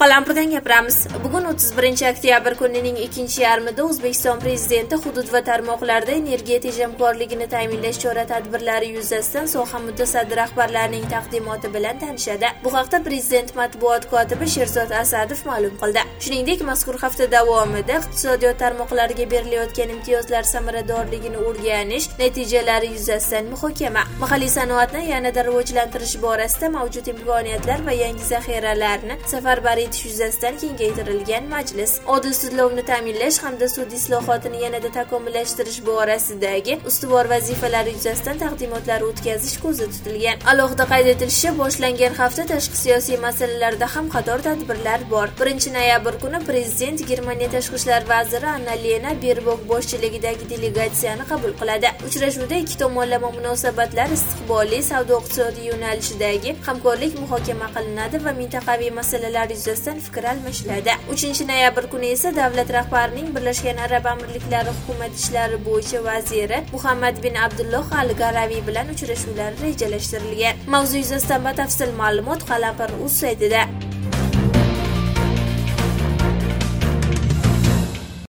Qalampirdan gapiramiz. Bugun 31 oktyabr kunining ikkinchi yarmida O'zbekiston Prezidenti hudud va tarmoqlarda energiya tejamkorligini ta'minlash chora-tadbirlari yuzasidan soha mutasaddi rahbarlarining taqdimoti bilan tanishadi. Bu haqda Prezident matbuot kotibi Sherzod Asadov ma'lum qildi. Shuningdek, mazkur hafta davomida iqtisodiyot tarmoqlariga berilayotgan imtiyozlar samaradorligini o'rganish natijalari yuzasidan muhokama, mahalliy sanoatni yanada rivojlantirish borasida mavjud imkoniyatlar va yangi zaxiralarni safarbar etish yuzasidan kengaytirilgan majlis, odil sudlovni ta'minlash hamda sud islohotini yanada takomillashtirish borasidagi ustuvor vazifalar yuzasidan taqdimotlar o'tkazish ko'zda tutilgan. Alohida qayd etilishicha, boshlangan hafta tashqi siyosiy masalalarda ham qator tadbirlar bor. 1 noyabr kuni Prezident Germaniya tashqi ishlar vaziri Annalena Berbok boshchiligidagi delegatsiyani qabul qiladi. Uchrashuvda ikki tomonlama munosabatlar, istiqbolli savdo-iqtisodiy yo'nalishidagi hamkorlik muhokama qilinadi va mintaqaviy masalalar yuzasidan fikr almashiladi. 3 noyabr kuni esa davlat rahbarining Birlashgan Arab Amirliklari hukumat ishlari bo'yicha vaziri Muhammad bin Abdulloh al-Garaviy bilan uchrashuvlar rejalashtirilgan. Mavzu yuzasidan batafsil ma'lumot Qalampir.uz saytida.